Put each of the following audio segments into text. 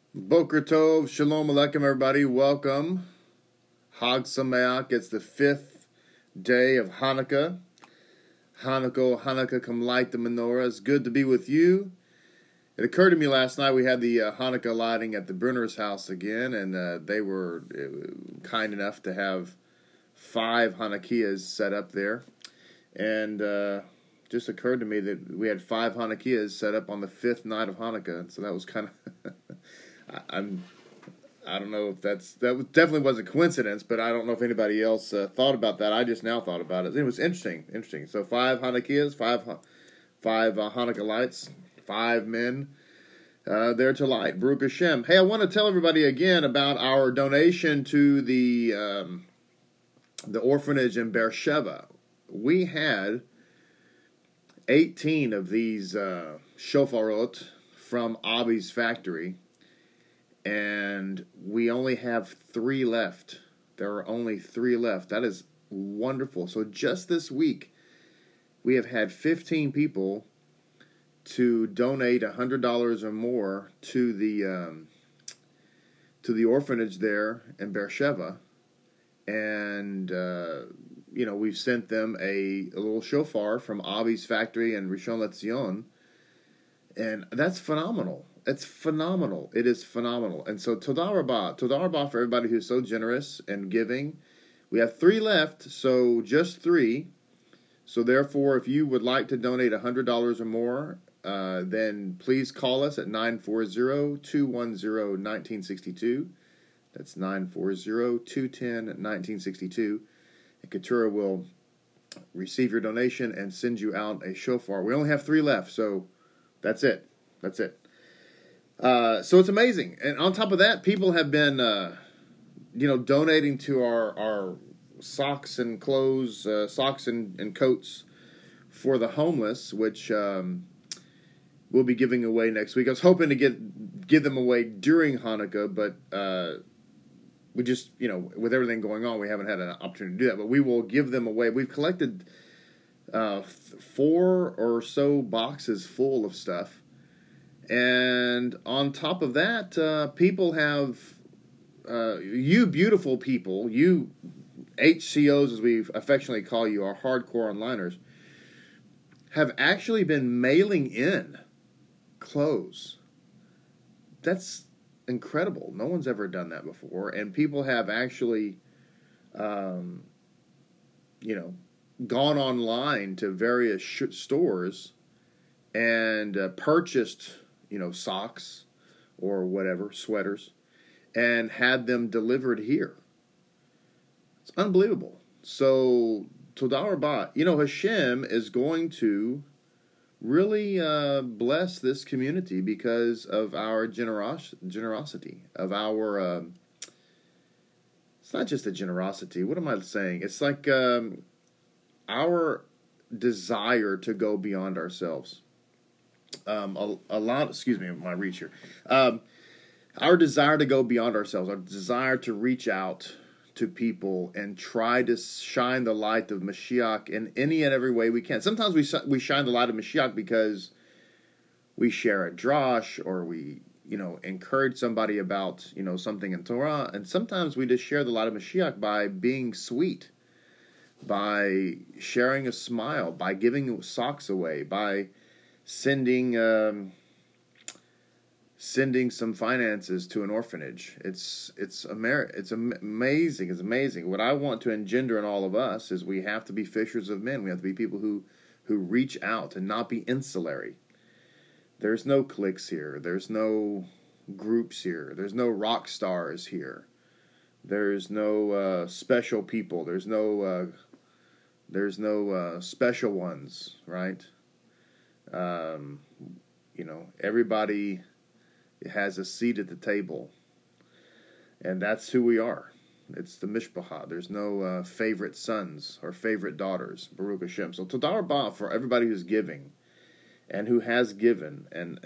Boker Tov, Shalom Aleichem, everybody. Welcome. Hag Sameach. It's the fifth day of Hanukkah. Hanukkah, come light the menorah. It's good to be with you. It occurred to me last night we had the Hanukkah lighting at the Brunner's house again, and they were kind enough to have 5 Hanukkahs set up there. And just occurred to me that we had 5 Hanukkahs set up on the 5th night of Hanukkah. So that was kind of... I don't know if that definitely wasn't a coincidence, but I don't know if anybody else thought about that. I just now thought about it. It was interesting. So 5 Hanukkahs, five Hanukkah lights, 5 men there to light. Baruch Hashem. Hey, I want to tell everybody again about our donation to the orphanage in Beersheba. We had 18 of these shofarot from Avi's factory. And we only have 3 left. There are only 3 left. That is wonderful. So just this week, we have had 15 people to donate $100 or more to the orphanage there in Beersheba, and we've sent them a little shofar from Avi's factory in Rishon LeZion, and that's phenomenal. It's phenomenal. It is phenomenal. And so, Todah Rabbah for everybody who's so generous and giving. We have 3 left, so just 3. So therefore, if you would like to donate $100 or more, then please call us at 940-210-1962. That's 940-210-1962. And Keturah will receive your donation and send you out a shofar. We only have 3 left, so that's it. So it's amazing. And on top of that, people have been, donating to our socks and clothes, socks and coats for the homeless, which we'll be giving away next week. I was hoping to give them away during Hanukkah, but we just, with everything going on, we haven't had an opportunity to do that. But we will give them away. We've collected 4 or so boxes full of stuff. And on top of that, people have, you beautiful people, you HCOs as we affectionately call you, our hardcore onliners, have actually been mailing in clothes. That's incredible. No one's ever done that before. And people have actually, gone online to various stores and purchased socks or whatever, sweaters, and had them delivered here. It's unbelievable. So, Todah Rabbah. Hashem is going to really bless this community because of our generosity, of our, it's not just a generosity. What am I saying? It's like our desire to go beyond ourselves. Excuse me, my reach here. Our desire to go beyond ourselves, our desire to reach out to people and try to shine the light of Mashiach in any and every way we can. Sometimes we shine the light of Mashiach because we share a drash or we, encourage somebody about, something in Torah. And sometimes we just share the light of Mashiach by being sweet, by sharing a smile, by giving socks away, by sending some finances to an orphanage. It's amazing. It's amazing. What I want to engender in all of us is we have to be fishers of men. We have to be people who reach out and not be insulary. There's no cliques here. There's no groups here. There's no rock stars here. There's no special people. There's no special ones, right? Everybody has a seat at the table, and that's who we are. It's the Mishpacha. There's no favorite sons or favorite daughters. Baruch Hashem. So Todah Rabbah for everybody who's giving, and who has given, and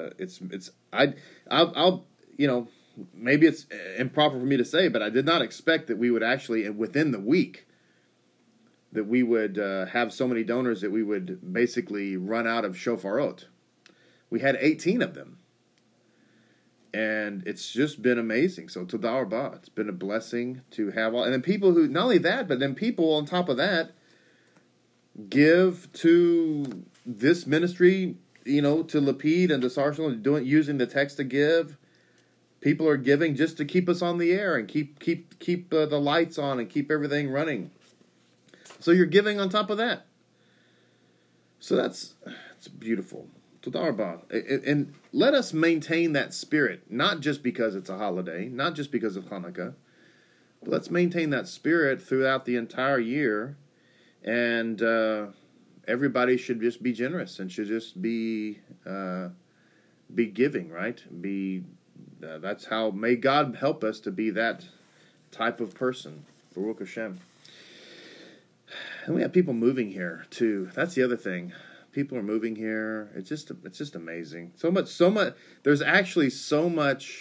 I'll maybe it's improper for me to say, but I did not expect that we would actually within the week that we would have so many donors that we would basically run out of shofarot. We had 18 of them. And it's just been amazing. So Toda Rabah, it's been a blessing to have all. And then people who, not only that, but then people on top of that give to this ministry, to Lapid and to Sarshal, using the text to give. People are giving just to keep us on the air and keep the lights on and keep everything running. So you're giving on top of that. So it's beautiful. Toda Rabah. And let us maintain that spirit, not just because it's a holiday, not just because of Hanukkah, but let's maintain that spirit throughout the entire year. And everybody should just be generous and should just be giving, right? That's how. May God help us to be that type of person. Baruch Hashem. And we have people moving here too. That's the other thing. People are moving here. It's just amazing. So much. There's actually so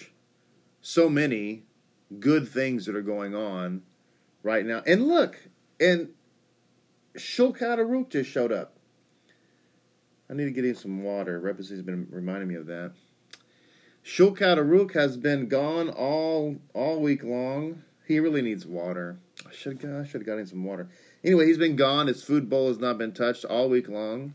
many good things that are going on right now. And look, and Shulchan Aruch just showed up. I need to get him some water. Representative has been reminding me of that. Shulchan Aruch has been gone all week long. He really needs water. I should have got him some water. Anyway, he's been gone. His food bowl has not been touched all week long.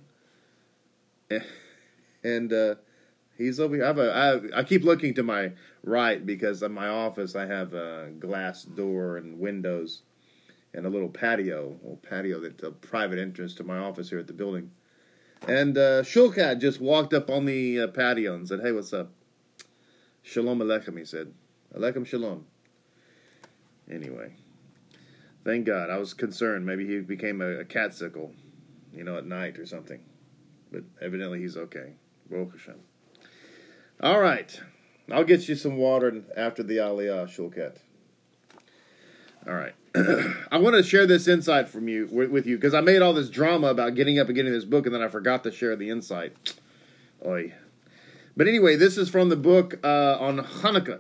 And he's over here. I keep looking to my right because in my office I have a glass door and windows and a little patio that's a private entrance to my office here at the building. And Shulchan just walked up on the patio and said, "Hey, what's up?" "Shalom Aleichem," he said. "Aleichem Shalom." Anyway, thank God. I was concerned. Maybe he became a catsicle, at night or something. But evidently he's okay. Baruch Hashem. All right. I'll get you some water after the Aliyah, Shulchan. All right. I want to share this insight with you, because I made all this drama about getting up and getting this book, and then I forgot to share the insight. Oy. But anyway, this is from the book on Hanukkah.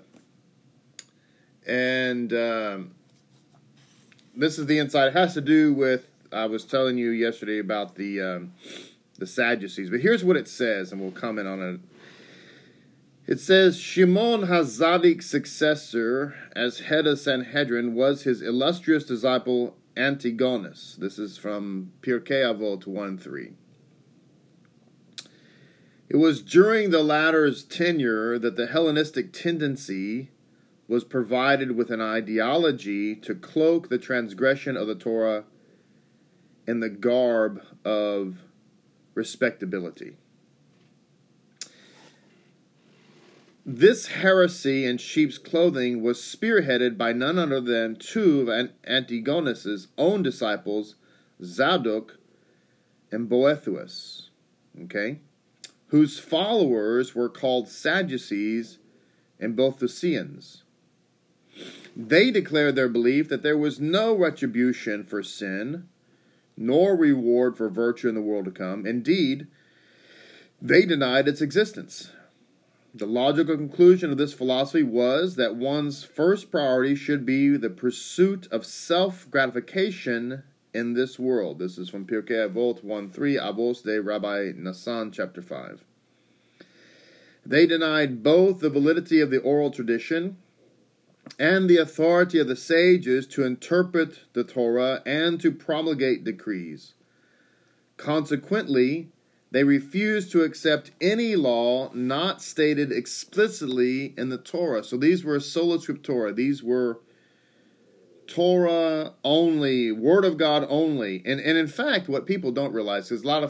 And this is the insight. It has to do with, I was telling you yesterday about the Sadducees. But here's what it says, and we'll comment on it. It says, Shimon HaZadik's successor as head of Sanhedrin was his illustrious disciple Antigonus. This is from Pirkei Avot 1:3. It was during the latter's tenure that the Hellenistic tendency was provided with an ideology to cloak the transgression of the Torah in the garb of respectability. This heresy in sheep's clothing was spearheaded by none other than two of Antigonus' own disciples, Zadok and Boethius, whose followers were called Sadducees and Boethusians. They declared their belief that there was no retribution for sin, nor reward for virtue in the world to come. Indeed, they denied its existence. The logical conclusion of this philosophy was that one's first priority should be the pursuit of self-gratification in this world. This is from Pirkei Avot 1:3, Avos de Rabbi Nassan, chapter 5. They denied both the validity of the oral tradition and the authority of the sages to interpret the Torah and to promulgate decrees. Consequently, they refused to accept any law not stated explicitly in the Torah. So these were sola scriptura. These were Torah only, Word of God only. And in fact, what people don't realize is a lot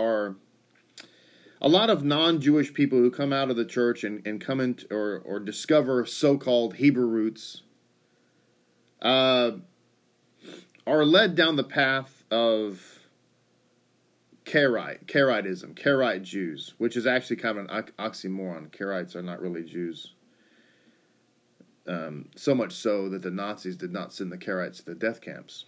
of non-Jewish people who come out of the church and come into or discover so-called Hebrew roots are led down the path of Karaitism, Karaite Jews, which is actually kind of an oxymoron. Karaites are not really Jews. So much so that the Nazis did not send the Karaites to the death camps.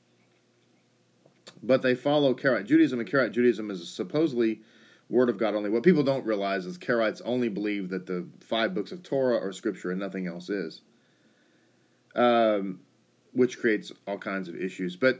But they follow Karaite Judaism, and Karaite Judaism is supposedly Word of God only. What people don't realize is Karaites only believe that the 5 books of Torah are Scripture and nothing else is, which creates all kinds of issues. But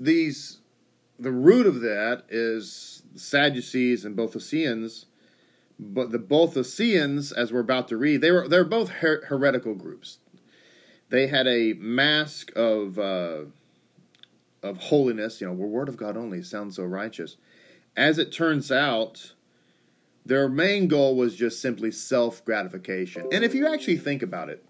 the root of that is Sadducees and Boethusians But both the Essenes, as we're about to read, they're both heretical groups. They had a mask of holiness. We're Word of God only. Sounds so righteous. As it turns out, their main goal was just simply self-gratification. And if you actually think about it,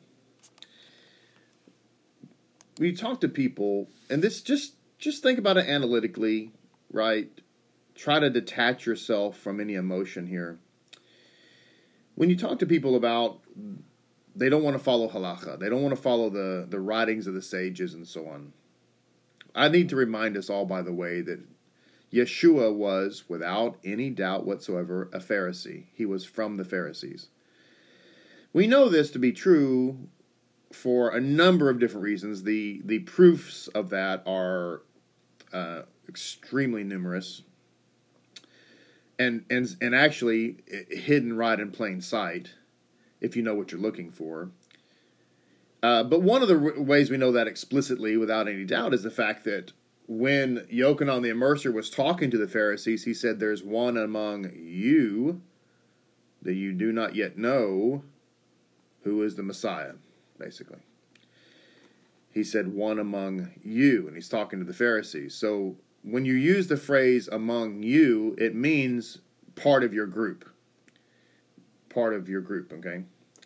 when you talk to people, and this just think about it analytically, right? Try to detach yourself from any emotion here. When you talk to people about they don't want to follow halakha, they don't want to follow the writings of the sages and so on. I need to remind us all, by the way, that Yeshua was, without any doubt whatsoever, a Pharisee. He was from the Pharisees. We know this to be true for a number of different reasons. The proofs of that are extremely numerous and actually hidden right in plain sight, if you know what you're looking for. But one of the ways we know that explicitly, without any doubt, is the fact that when Yochanan the Immerser was talking to the Pharisees, he said, "There's one among you that you do not yet know who is the Messiah," basically. He said, "One among you," and he's talking to the Pharisees. So when you use the phrase "among you," it means part of your group. Part of your group, okay?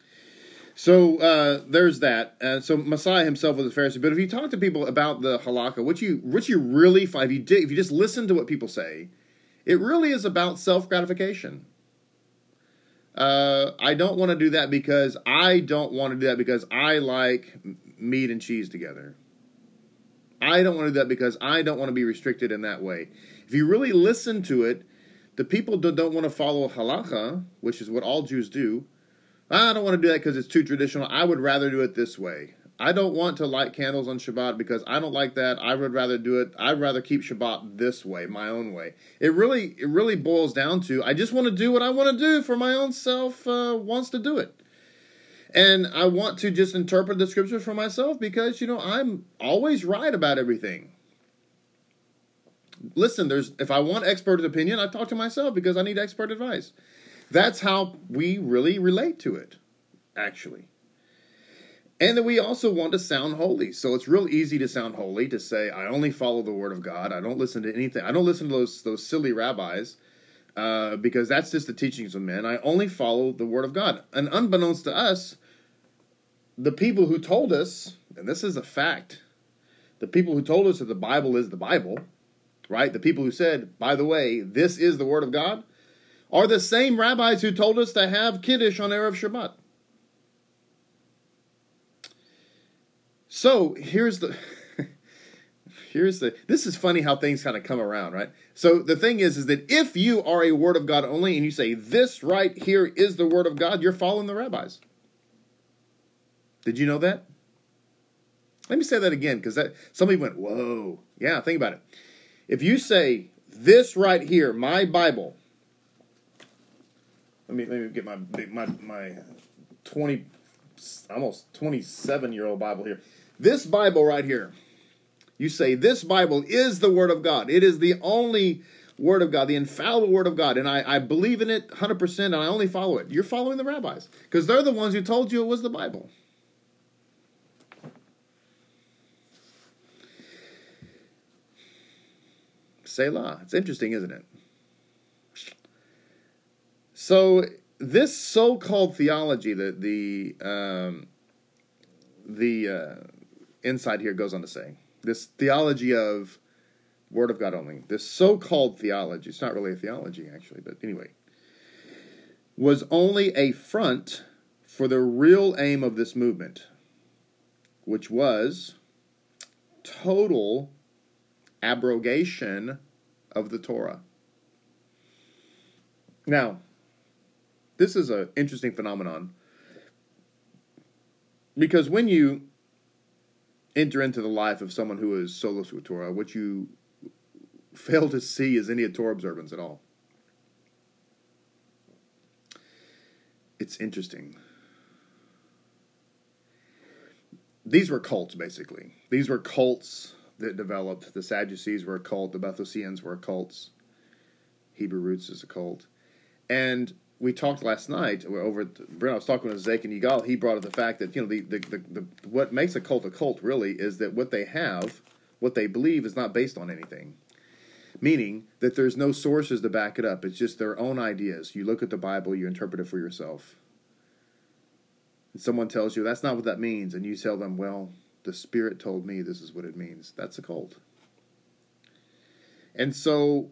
So there's that. So Messiah himself was a Pharisee. But if you talk to people about the halakha, what you really find, if you just listen to what people say, it really is about self-gratification. I don't want to do that because I don't want to do that because I like meat and cheese together. I don't want to do that because I don't want to be restricted in that way. If you really listen to it, the people don't want to follow halakha, which is what all Jews do. I don't want to do that because it's too traditional. I would rather do it this way. I don't want to light candles on Shabbat because I don't like that. I would rather do it. I'd rather keep Shabbat this way, my own way. It really boils down to, I just want to do what I want to do for my own self wants to do it. And I want to just interpret the scriptures for myself because, I'm always right about everything. Listen, if I want expert opinion, I talk to myself because I need expert advice. That's how we really relate to it, actually. And that we also want to sound holy. So it's real easy to sound holy, to say, I only follow the Word of God. I don't listen to anything. I don't listen to those silly rabbis because that's just the teachings of men. I only follow the Word of God. And unbeknownst to us, the people who told us, and this is a fact, the people who told us that the Bible is the Bible, right? The people who said, by the way, this is the Word of God, are the same rabbis who told us to have Kiddush on Erev Shabbat. So this is funny how things kind of come around, right? So the thing is that if you are a Word of God only and you say this right here is the Word of God, you're following the rabbis. Did you know that? Let me say that again because somebody went, whoa. Yeah, think about it. If you say this right here, my Bible. Let me get my almost 27-year-old Bible here. This Bible right here. You say this Bible is the Word of God. It is the only Word of God, the infallible Word of God. And I believe in it 100% and I only follow it. You're following the rabbis because they're the ones who told you it was the Bible. Selah. It's interesting, isn't it? So this so-called theology, the inside here goes on to say, this theology of Word of God only, this so-called theology, it's not really a theology actually, but anyway, was only a front for the real aim of this movement, which was total abrogation of the Torah. Now, this is an interesting phenomenon because when you enter into the life of someone who is solos with Torah, what you fail to see is any Torah observance at all. It's interesting. These were cults, basically. These were cults that developed. The Sadducees were a cult. The Bathusians were cults. Hebrew Roots is a cult. And we talked last night over at Brent. I was talking with Zach and Yigal. He brought up the fact that the what makes a cult really is that what they believe is not based on anything. Meaning that there's no sources to back it up. It's just their own ideas. You look at the Bible, you interpret it for yourself. And someone tells you that's not what that means, and you tell them, well, the Spirit told me this is what it means. That's a cult. And so,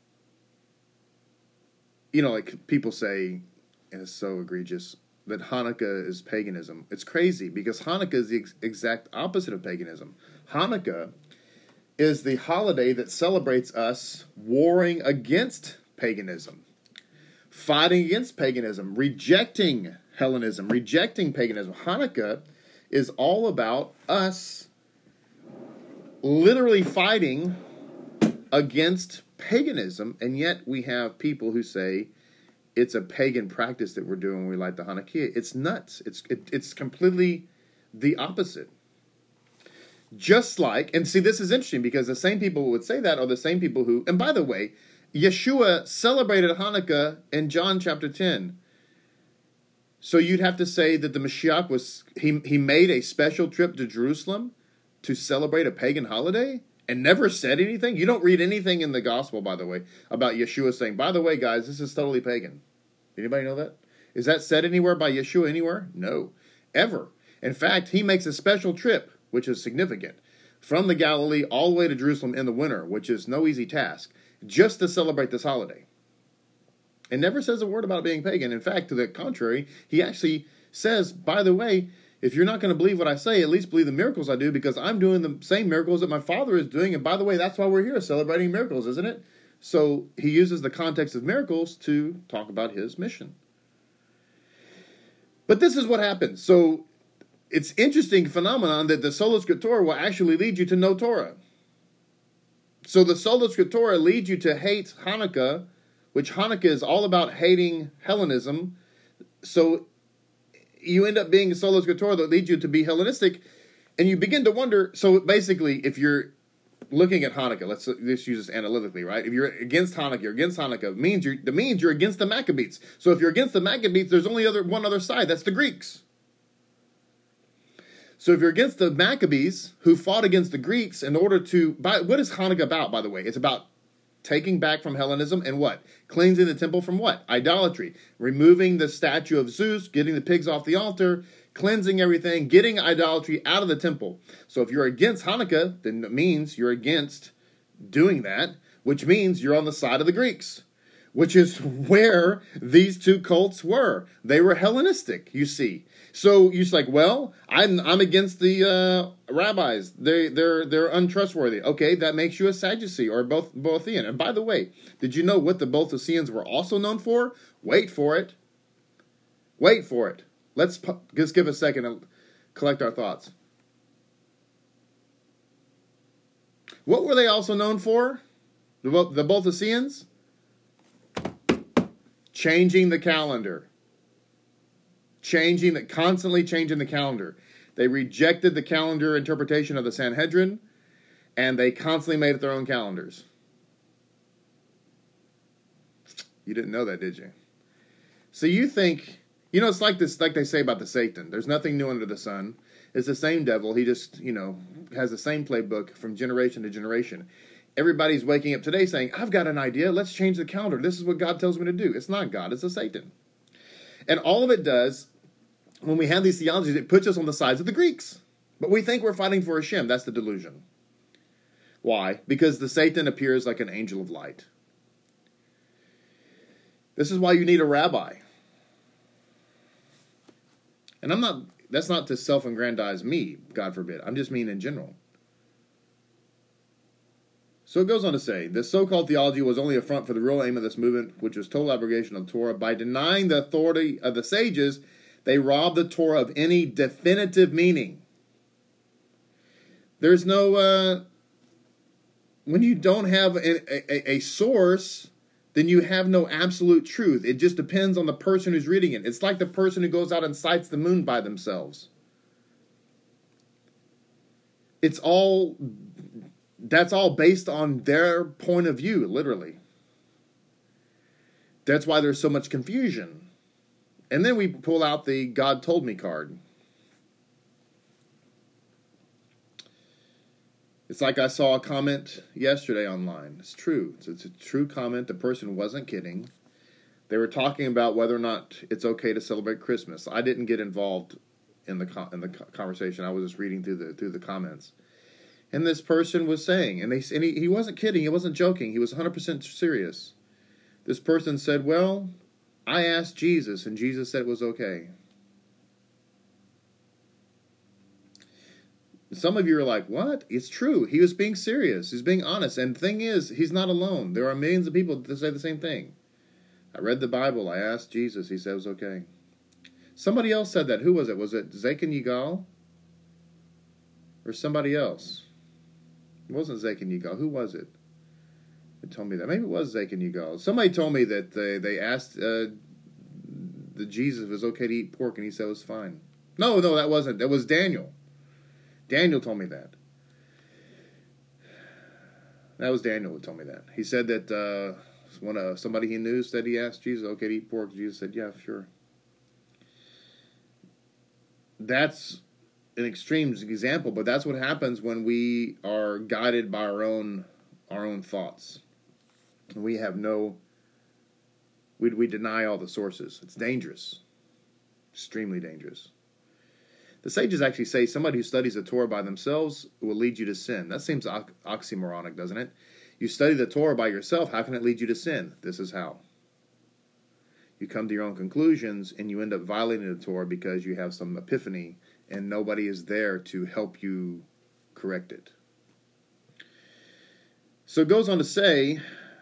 like people say, and it's so egregious, that Hanukkah is paganism. It's crazy because Hanukkah is the exact opposite of paganism. Hanukkah is the holiday that celebrates us warring against paganism, fighting against paganism, rejecting Hellenism, rejecting paganism. Hanukkah is all about us literally fighting against paganism, and yet we have people who say it's a pagan practice that we're doing when we light the Hanukkah. It's nuts. It's completely the opposite. Just like, and see, this is interesting because the same people who would say that are the same people who, and by the way, Yeshua celebrated Hanukkah in John chapter 10. So you'd have to say that the Mashiach he made a special trip to Jerusalem to celebrate a pagan holiday and never said anything? You don't read anything in the gospel, by the way, about Yeshua saying, by the way, guys, this is totally pagan. Anybody know that? Is that said anywhere by Yeshua anywhere? No. Ever. In fact, he makes a special trip, which is significant, from the Galilee all the way to Jerusalem in the winter, which is no easy task, just to celebrate this holiday. And never says a word about being pagan. In fact, to the contrary, he actually says, by the way, if you're not going to believe what I say, at least believe the miracles I do, because I'm doing the same miracles that my Father is doing. And by the way, that's why we're here, celebrating miracles, isn't it? So he uses the context of miracles to talk about his mission. But this is what happens. So it's interesting phenomenon that the Sola Scriptura will actually lead you to no Torah. So the Sola Scriptura leads you to hate Hanukkah, which Hanukkah is all about hating Hellenism. So you end up being a Sola Scriptura that leads you to be Hellenistic, and you begin to wonder. So basically, if you're looking at Hanukkah, let's use this analytically, right? If you're against Hanukkah, means you're against the Maccabees. So if you're against the Maccabees, there's only one other side. That's the Greeks. So if you're against the Maccabees, who fought against the Greeks in order to... what is Hanukkah about, by the way? It's about taking back from Hellenism and what? Cleansing the temple from what? Idolatry. Removing the statue of Zeus, getting the pigs off the altar, cleansing everything, getting idolatry out of the temple. So if you're against Hanukkah, then it means you're against doing that, which means you're on the side of the Greeks, which is where these two cults were. They were Hellenistic, you see. So you're like, well, I'm against the rabbis. They're untrustworthy. Okay, that makes you a Sadducee or Boethian. And by the way, did you know what the Boethusians were also known for? Wait for it. Wait for it. Let's just give a second and collect our thoughts. What were they also known for? The Boethusians? Changing the calendar. Constantly changing the calendar. They rejected the calendar interpretation of the Sanhedrin, and they constantly made it their own calendars. You didn't know that, did you? So you think, it's like this, like they say about the Satan. There's nothing new under the sun. It's the same devil. He just, has the same playbook from generation to generation. Everybody's waking up today saying, I've got an idea. Let's change the calendar. This is what God tells me to do. It's not God. It's a Satan. And all of it does, when we have these theologies, it puts us on the sides of the Greeks. But we think we're fighting for Hashem. That's the delusion. Why? Because the Satan appears like an angel of light. This is why you need a rabbi. And that's not to self-aggrandize me, God forbid. I'm just mean in general. So it goes on to say, this so-called theology was only a front for the real aim of this movement, which was total abrogation of the Torah. By denying the authority of the sages, they robbed the Torah of any definitive meaning. There's no... when you don't have a source, then you have no absolute truth. It just depends on the person who's reading it. It's like the person who goes out and sights the moon by themselves. That's all based on their point of view, literally. That's why there's so much confusion. And then we pull out the God told me card. It's like I saw a comment yesterday online. It's true. It's a true comment. The person wasn't kidding. They were talking about whether or not it's okay to celebrate Christmas. I didn't get involved in the conversation. I was just reading through the comments. And this person was saying, and he wasn't kidding. He wasn't joking. He was 100% serious. This person said, well, I asked Jesus, and Jesus said it was okay. Some of you are like, what? It's true. He was being serious. He's being honest. And the thing is, he's not alone. There are millions of people that say the same thing. I read the Bible. I asked Jesus. He said it was okay. Somebody else said that. Who was it? Was it Zaken Yigal? Or somebody else? It wasn't Zaken Yigal. Who was it? Who told me that? Maybe it was Zaken Yigal. Somebody told me that they asked the Jesus if it was okay to eat pork, and he said it was fine. No, that wasn't. That was Daniel. Daniel told me that. That was Daniel who told me that. He said that somebody he knew said he asked Jesus, okay to eat pork. Jesus said, yeah, sure. That's an extreme example, but that's what happens when we are guided by our own thoughts. We have we deny all the sources. It's dangerous. Extremely dangerous. The sages actually say somebody who studies the Torah by themselves will lead you to sin. That seems oxymoronic, doesn't it? You study the Torah by yourself, how can it lead you to sin? This is how. You come to your own conclusions, and you end up violating the Torah because you have some epiphany, and nobody is there to help you correct it. So it goes on to say,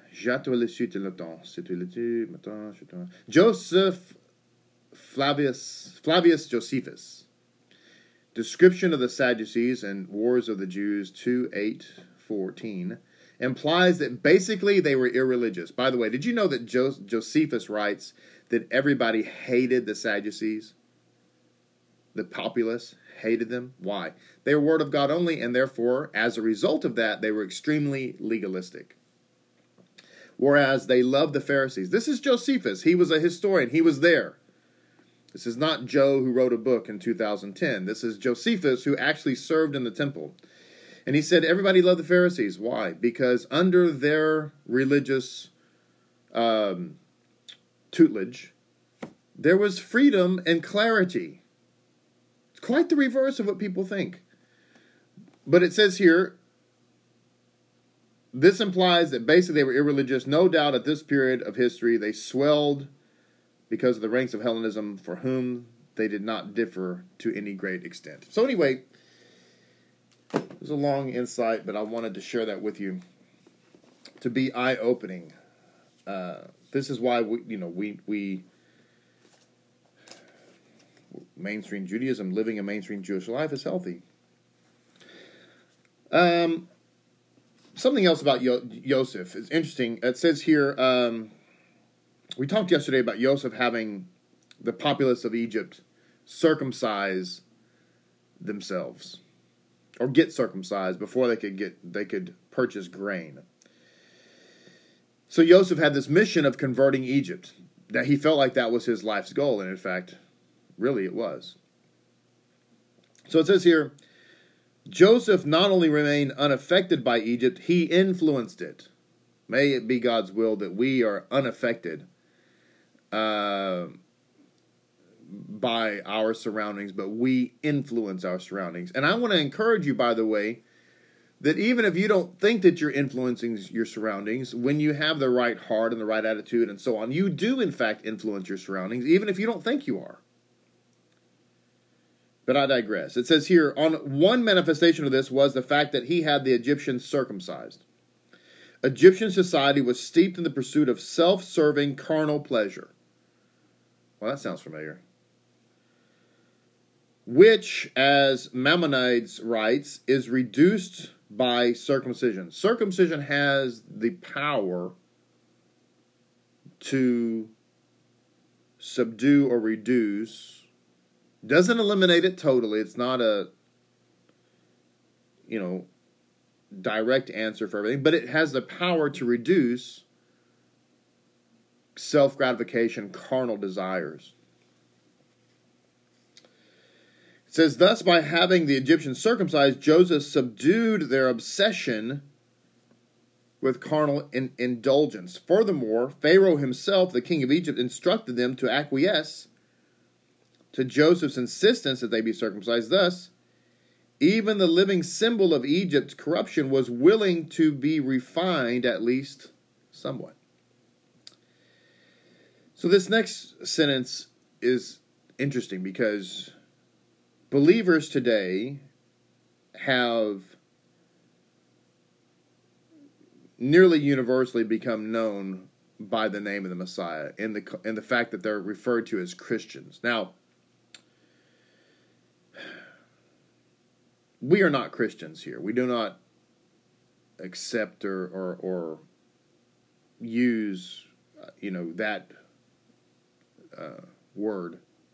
Joseph Flavius Josephus. Description of the Sadducees and Wars of the Jews 2:8-14 implies that basically they were irreligious. By the way, did you know that Josephus writes that everybody hated the Sadducees? The populace hated them. Why? They were Word of God only, and therefore, as a result of that, they were extremely legalistic. Whereas they loved the Pharisees. This is Josephus. He was a historian. He was there. This is not Joe who wrote a book in 2010. This is Josephus who actually served in the temple. And he said everybody loved the Pharisees. Why? Because under their religious tutelage, there was freedom and clarity. It's quite the reverse of what people think. But it says here, this implies that basically they were irreligious. No doubt at this period of history they swelled because of the ranks of Hellenism, for whom they did not differ to any great extent. So anyway, it was a long insight, but I wanted to share that with you to be eye-opening. This is why we mainstream Judaism, living a mainstream Jewish life, is healthy. Something else about Yosef is interesting. It says here, we talked yesterday about Yosef having the populace of Egypt circumcise themselves, or get circumcised before they could purchase grain. So Yosef had this mission of converting Egypt, that he felt like that was his life's goal, and in fact, really it was. So it says here, Joseph not only remained unaffected by Egypt, he influenced it. May it be God's will that we are unaffected by our surroundings, but we influence our surroundings. And I want to encourage you, by the way, that even if you don't think that you're influencing your surroundings, when you have the right heart and the right attitude and so on, you do in fact influence your surroundings, even if you don't think you are. But I digress. It says here, on one manifestation of this was the fact that he had the Egyptians circumcised. Egyptian society was steeped in the pursuit of self-serving carnal pleasure. Well, that sounds familiar. Which, as Maimonides writes, is reduced by circumcision. Circumcision has the power to subdue or reduce. Doesn't eliminate it totally. It's not a, direct answer for everything, but it has the power to reduce self-gratification, carnal desires. It says, thus by having the Egyptians circumcised, Joseph subdued their obsession with carnal indulgence. Furthermore, Pharaoh himself, the king of Egypt, instructed them to acquiesce to Joseph's insistence that they be circumcised. Thus, even the living symbol of Egypt's corruption was willing to be refined, at least somewhat. So this next sentence is interesting because believers today have nearly universally become known by the name of the Messiah in the fact that they're referred to as Christians. Now, we are not Christians here. We do not accept or use that word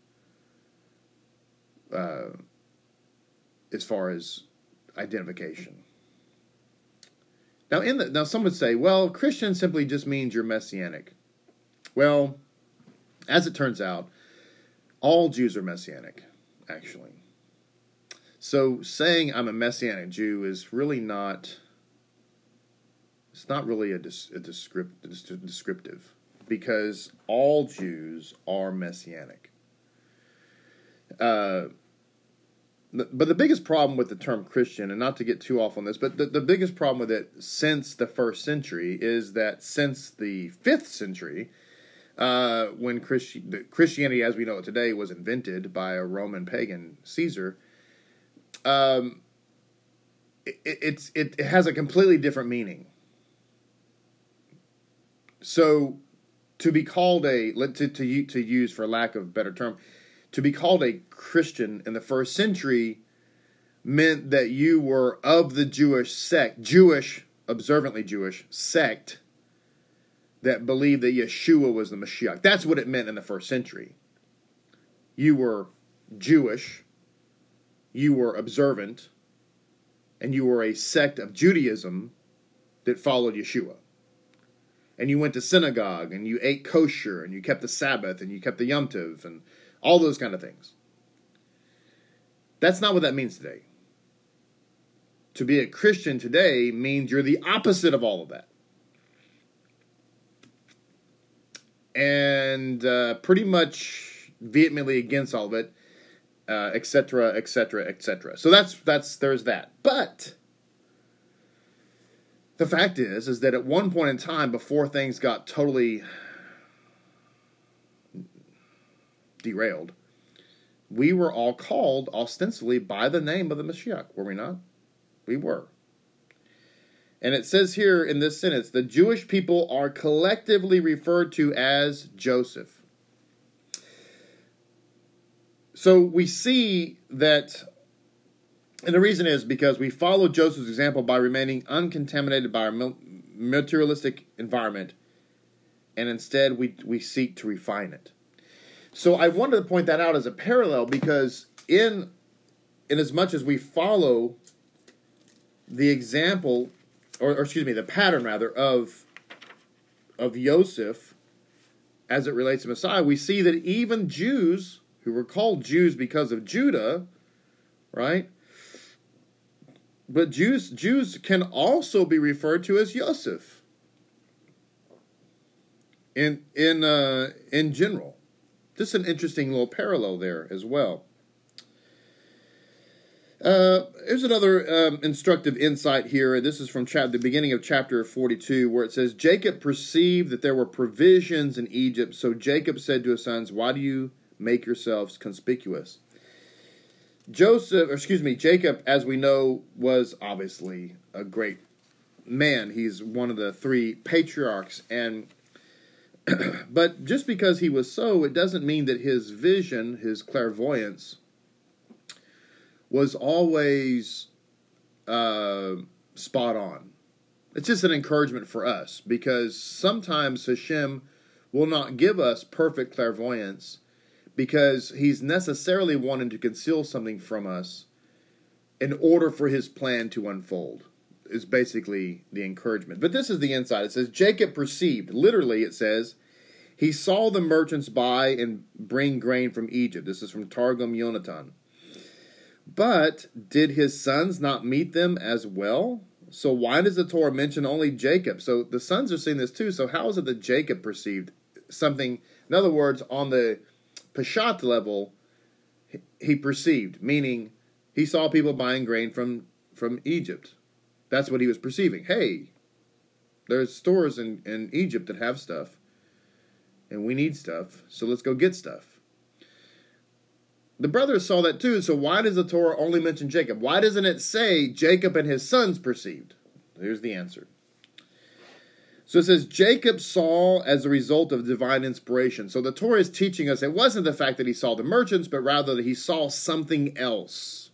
as far as identification. Now some would say, well, Christian simply just means you're Messianic. Well, as it turns out, all Jews are Messianic, actually. So saying I'm a Messianic Jew is really not, it's not really a descriptive, because all Jews are Messianic. But the biggest problem with the term Christian, and not to get too off on this, but the biggest problem with it since the 1st century is that since the 5th century, when Christianity as we know it today was invented by a Roman pagan Caesar, it has a completely different meaning. So to be called to use for lack of a better term, to be called a Christian in the 1st century meant that you were of the Jewish sect, observantly Jewish sect that believed that Yeshua was the Mashiach. That's what it meant in the 1st century. You were Jewish, you were observant, and you were a sect of Judaism that followed Yeshua. And you went to synagogue, and you ate kosher, and you kept the Sabbath, and you kept the Yom Tov, and all those kind of things. That's not what that means today. To be a Christian today means you're the opposite of all of that. And pretty much vehemently against all of it, etc., etc., etc. So there's that. But the fact is that at one point in time, before things got totally derailed, we were all called ostensibly by the name of the Mashiach, were we not? We were. And it says here in this sentence, the Jewish people are collectively referred to as Joseph. So we see that, and the reason is because we follow Joseph's example by remaining uncontaminated by our materialistic environment, and instead we seek to refine it. So I wanted to point that out as a parallel because in as much as we follow the example, or excuse me, the pattern rather of Joseph as it relates to Messiah, we see that even Jews who were called Jews because of Judah, right? But Jews can also be referred to as Yosef in general. Just an interesting little parallel there as well. Here's another instructive insight here. This is from the beginning of chapter 42, where it says, Jacob perceived that there were provisions in Egypt, so Jacob said to his sons, why do you make yourselves conspicuous? Jacob, as we know, was obviously a great man. He's one of the 3 patriarchs, and but just because he was so, it doesn't mean that his vision, his clairvoyance, was always spot on. It's just an encouragement for us, because sometimes Hashem will not give us perfect clairvoyance because he's necessarily wanting to conceal something from us in order for his plan to unfold, is basically the encouragement. But this is the insight. It says, Jacob perceived. Literally, it says, He saw the merchants buy and bring grain from Egypt. This is from Targum Yonatan. But did his sons not meet them as well? So why does the Torah mention only Jacob? So the sons are seeing this too. So how is it that Jacob perceived something? In other words, on the Peshat level, he perceived, meaning he saw people buying grain from Egypt. That's what he was perceiving. Hey, there's stores in Egypt that have stuff, and we need stuff, so let's go get stuff. The brothers saw that too, so why does the Torah only mention Jacob? Why doesn't it say Jacob and his sons perceived? Here's the answer. So it says, Jacob saw as a result of divine inspiration. So the Torah is teaching us it wasn't the fact that he saw the merchants, but rather that he saw something else.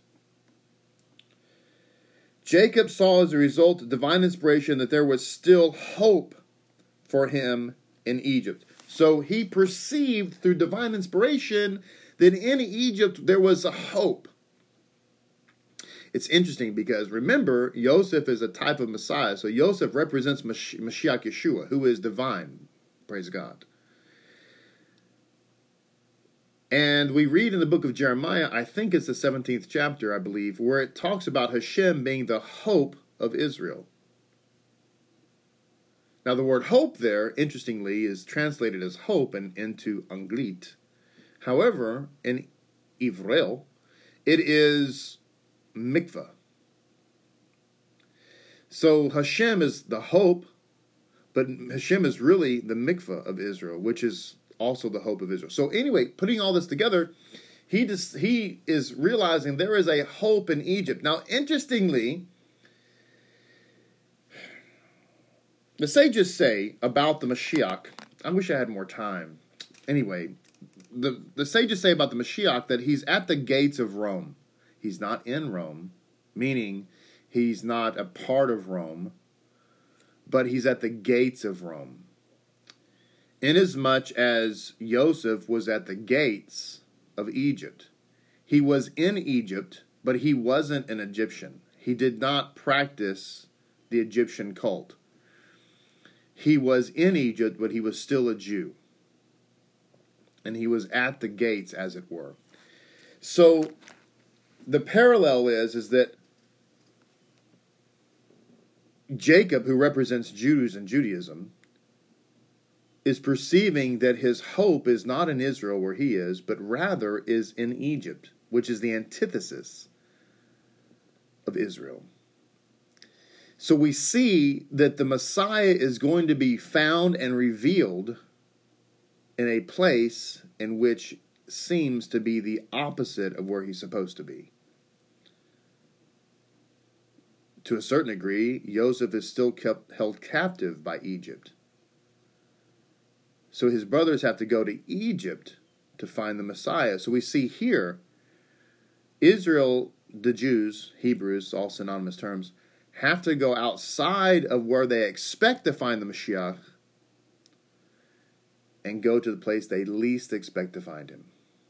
Jacob saw as a result of divine inspiration that there was still hope for him in Egypt. So he perceived through divine inspiration that in Egypt there was a hope. It's interesting because, remember, Yosef is a type of Messiah. So Yosef represents Mashiach Yeshua, who is divine. Praise God. And we read in the book of Jeremiah, I think it's the 17th chapter, I believe, where it talks about Hashem being the hope of Israel. Now the word hope there, interestingly, is translated as hope and into Anglit. However, in Ivrael, it is mikvah. So Hashem is the hope, but Hashem is really the mikvah of Israel, which is also the hope of Israel. So anyway, putting all this together, he is realizing there is a hope in Egypt. Now, interestingly, the sages say about the Mashiach, I wish I had more time. Anyway, the sages say about the Mashiach that he's at the gates of Rome. He's not in Rome, meaning he's not a part of Rome, but he's at the gates of Rome. Inasmuch as Joseph was at the gates of Egypt. He was in Egypt, but he wasn't an Egyptian. He did not practice the Egyptian cult. He was in Egypt, but he was still a Jew. And he was at the gates, as it were. So the parallel is that Jacob, who represents Jews and Judaism, is perceiving that his hope is not in Israel where he is, but rather is in Egypt, which is the antithesis of Israel. So we see that the Messiah is going to be found and revealed in a place in which seems to be the opposite of where he's supposed to be. To a certain degree, Joseph is still held captive by Egypt. So his brothers have to go to Egypt to find the Messiah. So we see here, Israel, the Jews, Hebrews, all synonymous terms, have to go outside of where they expect to find the Mashiach and go to the place they least expect to find him.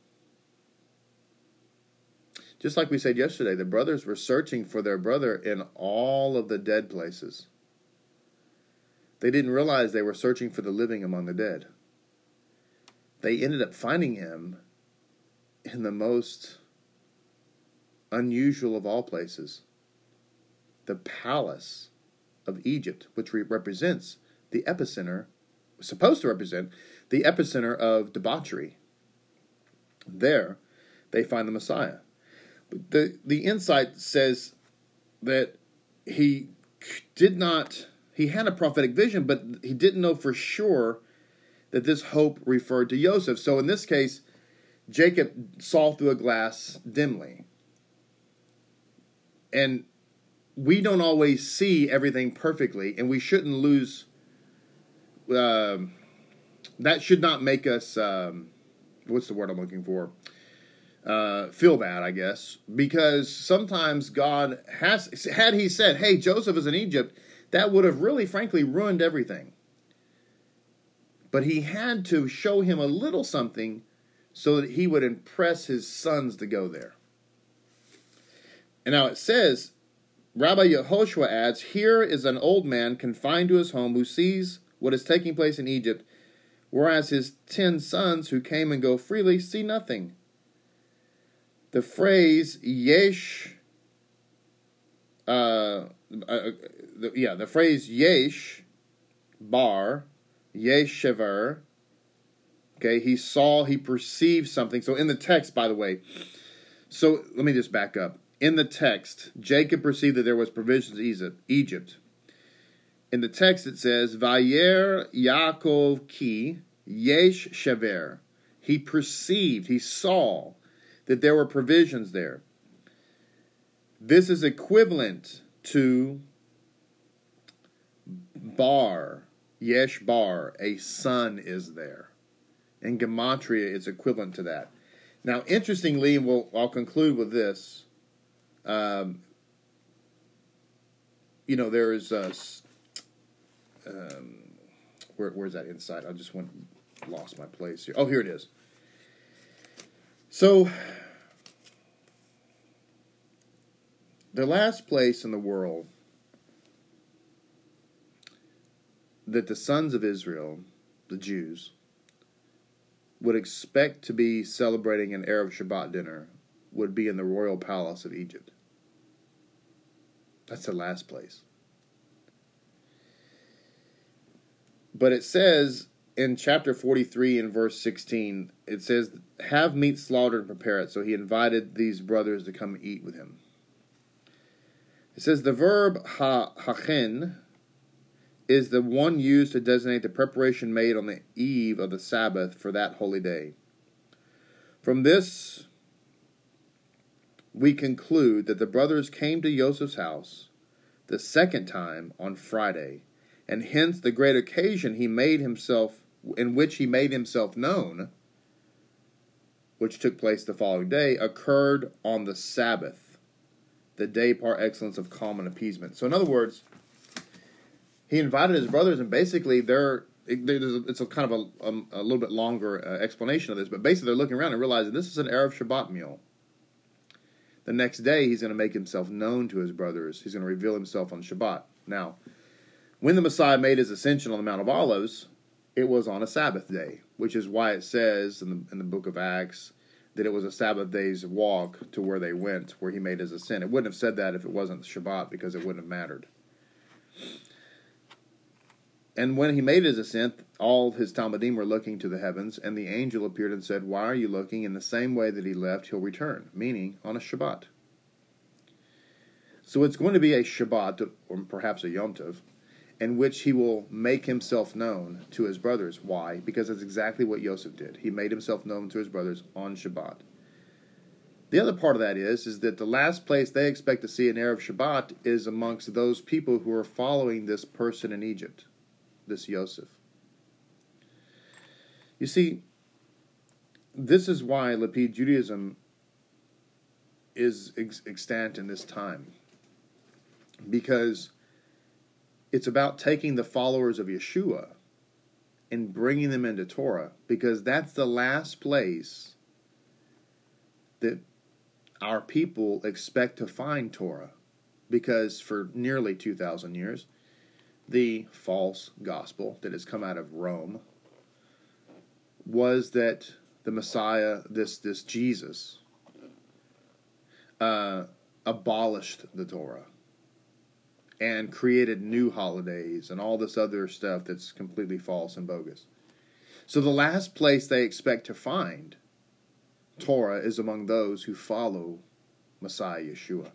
Just like we said yesterday, the brothers were searching for their brother in all of the dead places. They didn't realize they were searching for the living among the dead. They ended up finding him in the most unusual of all places, the palace of Egypt, which represents the epicenter, supposed to represent the epicenter of debauchery. There, they find the Messiah. But the insight says that he had a prophetic vision, but he didn't know for sure that this hope referred to Joseph. So in this case, Jacob saw through a glass dimly. And we don't always see everything perfectly, and we shouldn't lose. That should not make us, what's the word I'm looking for? Feel bad, I guess. Because sometimes God had he said, hey, Joseph is in Egypt, that would have really, frankly, ruined everything. But he had to show him a little something so that he would impress his sons to go there. And now it says, Rabbi Yehoshua adds, here is an old man confined to his home who sees what is taking place in Egypt, whereas his 10 sons who came and go freely see nothing. The phrase yesh, the phrase yesh bar, yeshever. Okay, he saw, he perceived something. So in the text, by the way, so let me just back up. In the text, Jacob perceived that there was provisions in Egypt. In the text, it says, Vayer Yaakov ki yesh shever. He perceived, he saw that there were provisions there. This is equivalent to bar, yesh bar, a son is there. In Gematria, it's equivalent to that. Now, interestingly, I'll conclude with this. There is where's that inside? I just lost my place here. Oh, here it is. So, the last place in the world that the sons of Israel, the Jews, would expect to be celebrating an Erev Shabbat dinner would be in the royal palace of Egypt. That's the last place. But it says in chapter 43 and verse 16, it says, have meat slaughtered and prepare it. So he invited these brothers to come eat with him. It says the verb hachen is the one used to designate the preparation made on the eve of the Sabbath for that holy day. From this, we conclude that the brothers came to Joseph's house the second time on Friday, and hence the great occasion in which he made himself known, which took place the following day, occurred on the Sabbath, the day par excellence of calm and appeasement. So in other words, he invited his brothers, and basically it's a kind of a little bit longer explanation of this, but basically they're looking around and realizing this is an Erev Shabbat meal. The next day, he's going to make himself known to his brothers. He's going to reveal himself on Shabbat. Now, when the Messiah made his ascension on the Mount of Olives, it was on a Sabbath day, which is why it says in the book of Acts that it was a Sabbath day's walk to where they went, where he made his ascent. It wouldn't have said that if it wasn't Shabbat, because it wouldn't have mattered. And when he made his ascent, all his Talmudim were looking to the heavens, and the angel appeared and said, why are you looking? In the same way that he left, he'll return, meaning on a Shabbat. So it's going to be a Shabbat, or perhaps a Yom Tov, in which he will make himself known to his brothers. Why? Because that's exactly what Yosef did. He made himself known to his brothers on Shabbat. The other part of that is that the last place they expect to see an Erev Shabbat is amongst those people who are following this person in Egypt, this Yosef. You see, this is why Lapid Judaism is extant in this time. Because it's about taking the followers of Yeshua and bringing them into Torah. Because that's the last place that our people expect to find Torah. Because for nearly 2,000 years, the false gospel that has come out of Rome was that the Messiah, this Jesus, abolished the Torah and created new holidays and all this other stuff that's completely false and bogus. So the last place they expect to find Torah is among those who follow Messiah Yeshua.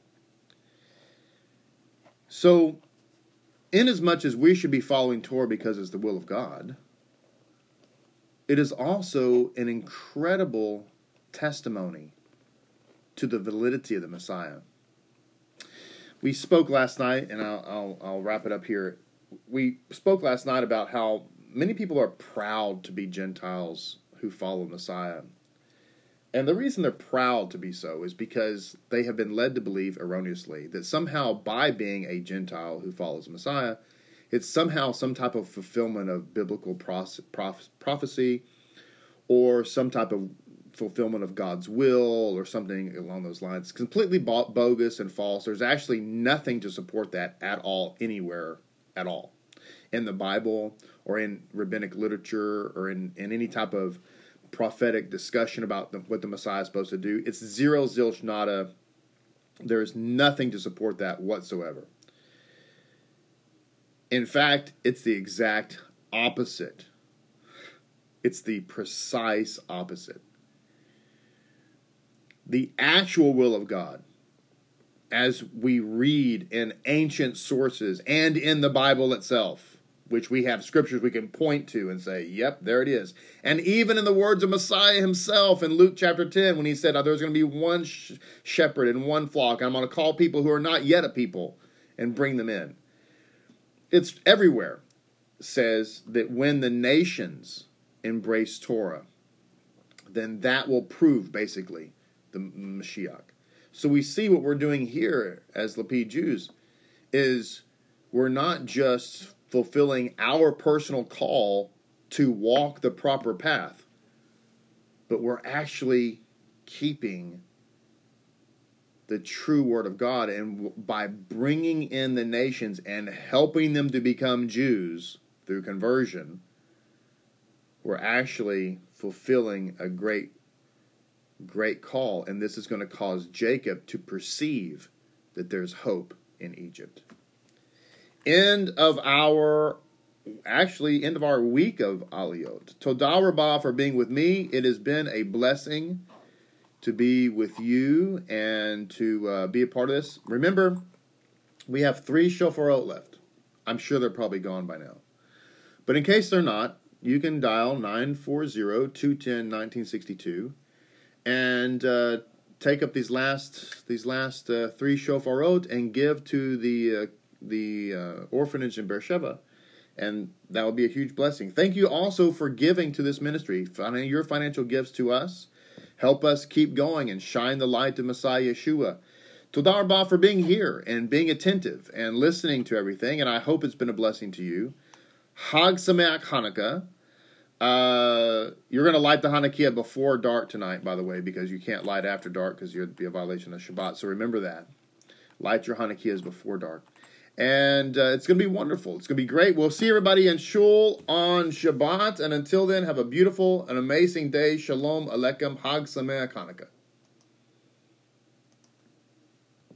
So, inasmuch as we should be following Torah because it's the will of God, it is also an incredible testimony to the validity of the Messiah. We spoke last night, and I'll wrap it up here. We spoke last night about how many people are proud to be Gentiles who follow Messiah. And the reason they're proud to be so is because they have been led to believe erroneously that somehow by being a Gentile who follows Messiah, it's somehow some type of fulfillment of biblical prophecy or some type of fulfillment of God's will or something along those lines. It's completely bogus and false. There's actually nothing to support that at all, anywhere at all, in the Bible or in rabbinic literature or in any type of prophetic discussion about what the Messiah is supposed to do. It's zero zilch nada. There's nothing to support that whatsoever. In fact, it's the exact opposite. It's the precise opposite. The actual will of God, as we read in ancient sources and in the Bible itself, which we have scriptures we can point to and say, yep, there it is. And even in the words of Messiah himself in Luke chapter 10, when he said, there's going to be one shepherd and one flock, and I'm going to call people who are not yet a people and bring them in. It's everywhere says that when the nations embrace Torah, then that will prove basically the Mashiach. So we see what we're doing here as Lapid Jews is we're not just fulfilling our personal call to walk the proper path, but we're actually keeping the true word of God. And by bringing in the nations and helping them to become Jews through conversion, we're actually fulfilling a great call. And this is going to cause Jacob to perceive that there's hope in Egypt. End of our week of Aliyot. Todah Rabbah for being with me. It has been a blessing to be with you and to be a part of this. Remember, we have 3 shofarot left. I'm sure they're probably gone by now. But in case they're not, you can dial 940-210-1962 and take up these last 3 shofarot and give to the orphanage in Beersheba, and that will be a huge blessing. Thank you also for giving to this ministry. Your financial gifts to us help us keep going and shine the light of Messiah Yeshua. Todah Rabbah for being here and being attentive and listening to everything, and I hope it's been a blessing to you. Hag Sameach Hanukkah. You're going to light the Hanukkah before dark tonight, by the way, because you can't light after dark because you'd be a violation of Shabbat. So remember that. Light your Hanukkahs before dark. And it's going to be wonderful. It's going to be great. We'll see everybody in Shul on Shabbat. And until then, have a beautiful and amazing day. Shalom Aleichem. Hag Sameach Hanukkah.